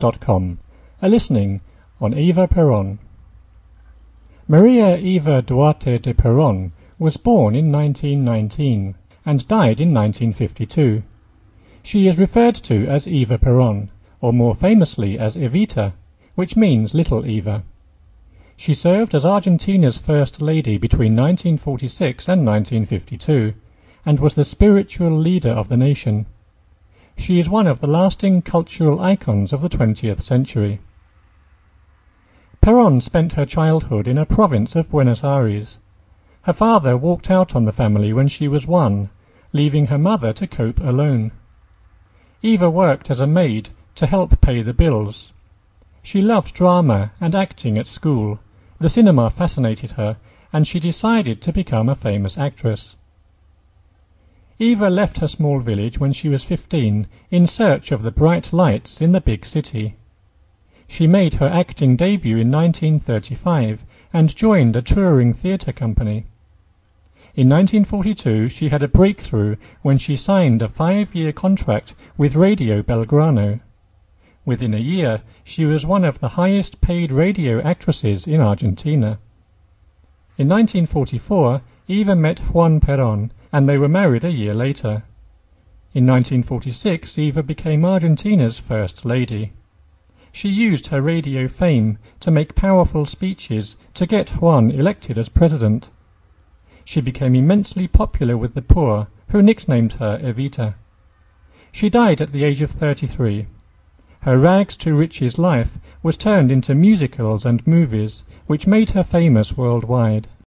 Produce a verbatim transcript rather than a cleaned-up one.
dot com are listening on Eva Perón. Maria Eva Duarte de Perón was born in nineteen nineteen and died in nineteen fifty-two. She is referred to as Eva Perón, or more famously as Evita, which means Little Eva. She served as Argentina's First Lady between nineteen forty-six and nineteen fifty-two, and was the spiritual leader of the nation. She is one of the lasting cultural icons of the twentieth century. Perón spent her childhood in a province of Buenos Aires. Her father walked out on the family when she was one, leaving her mother to cope alone. Eva worked as a maid to help pay the bills. She loved drama and acting at school. The cinema fascinated her, and she decided to become a famous actress. Eva left her small village when she was fifteen in search of the bright lights in the big city. She made her acting debut in nineteen thirty-five and joined a touring theatre company. In nineteen forty-two she had a breakthrough when she signed a five-year contract with Radio Belgrano. Within a year, she was one of the highest-paid radio actresses in Argentina. In nineteen forty-four, Eva met Juan Perón, and they were married a year later. In nineteen forty-six, Eva became Argentina's First Lady. She used her radio fame to make powerful speeches to get Juan elected as president. She became immensely popular with the poor, who nicknamed her Evita. She died at the age of thirty-three. Her rags-to-riches life was turned into musicals and movies, which made her famous worldwide.